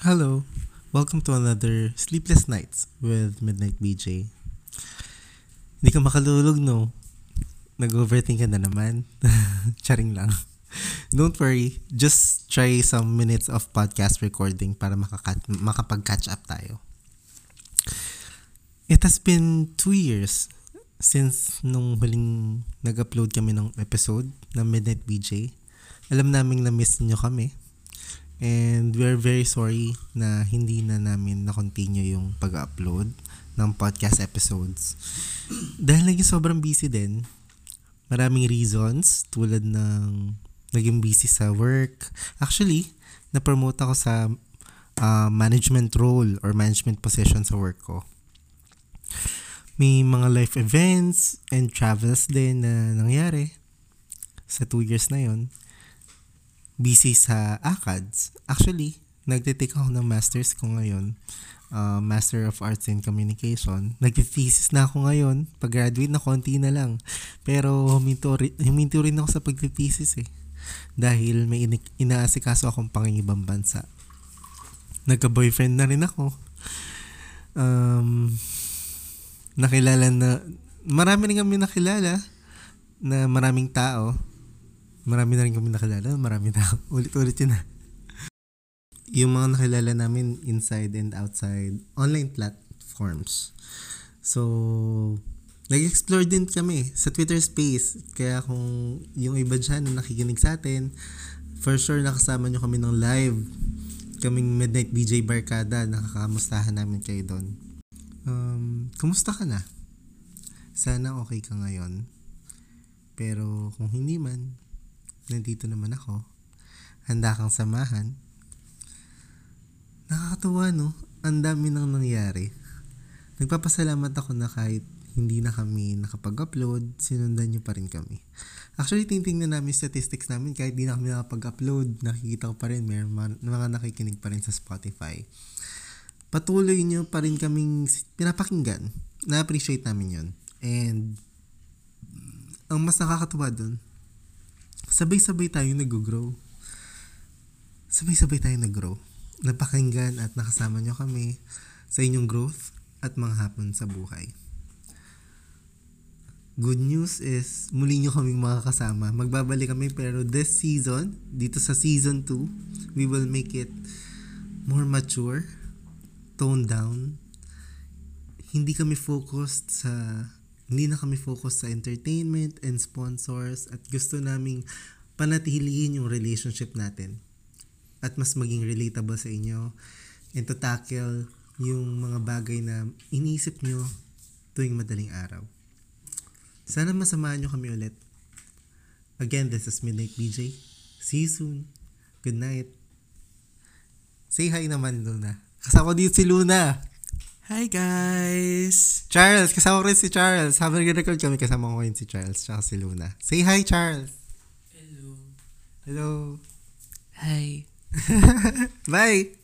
Hello, welcome to another Sleepless Nights with Midnight BJ. Hindi ka makalulog, no? Nag-overthink ka na naman. Charing lang. Don't worry, just try some minutes of podcast recording para makapag-catch up tayo. It has been 2 years since nung huling nag-upload kami ng episode ng Midnight BJ. Alam naming na-miss nyo kami. And we're very sorry na hindi na namin na-continue yung pag-upload ng podcast episodes. Dahil naging sobrang busy din. Maraming reasons tulad ng naging busy sa work. Actually, na-promote ako sa management role or management position sa work ko. May mga life events and travels din na nangyari sa 2 years na yon. Busy sa ACADS. Actually, nagtitake ako ng masters ko ngayon. Master of Arts in Communication. Nagtithesis na ako ngayon. Pag-graduate na konti na lang. Pero huminto rin ako sa pagtithesis eh. Dahil may inaasikaso akong pangingibang bansa. Nagka-boyfriend na rin ako. Marami rin kami nakilala na maraming tao. Marami na rin kami nakilala. Marami na. Ulit-ulit yun na. Yung mga nakilala namin inside and outside online platforms. So, nag-explore din kami sa Twitter space. Kaya kung yung iba dyan na nakikinig sa atin, for sure nakasama nyo kami ng live. Kaming Midnight BJ Barkada. Nakakamustahan namin kayo doon. Kumusta ka na? Sana okay ka ngayon. Pero kung hindi man, nandito naman ako. Handa kang samahan. Nakakatuwa, no? Ang dami nang nangyari. Nagpapasalamat ako na kahit hindi na kami nakapag-upload, sinundan nyo pa rin kami. Actually, tingnan namin statistics namin kahit di na kami nakapag-upload, nakikita ko pa rin, may mga nakikinig pa rin sa Spotify. Patuloy nyo pa rin kaming pinapakinggan. Na-appreciate namin yun. And ang mas nakakatuwa dun, sabay-sabay tayong nag-grow. Sabay-sabay tayong nag-grow. Napakinggan at nakasama nyo kami sa inyong growth at mga hapon sa buhay. Good news is, muli nyo kaming makakasama. Magbabalik kami pero this season, dito sa season 2, we will make it more mature, toned down. Hindi na kami focused sa entertainment and sponsors at gusto naming panatilihin yung relationship natin at mas maging relatable sa inyo and to tackle yung mga bagay na iniisip nyo tuwing madaling araw. Sana masamahan nyo kami ulit. Again, this is Midnight BJ. See you soon. Good night. Say hi naman, Luna. Kasama ko dito si Luna. Hi guys! Charles, kasama ko rin si Charles. Habang nag-record kami, kasama ko rin si Charles tsaka si Luna. Say hi, Charles! Hello! Hello! Hi! Bye!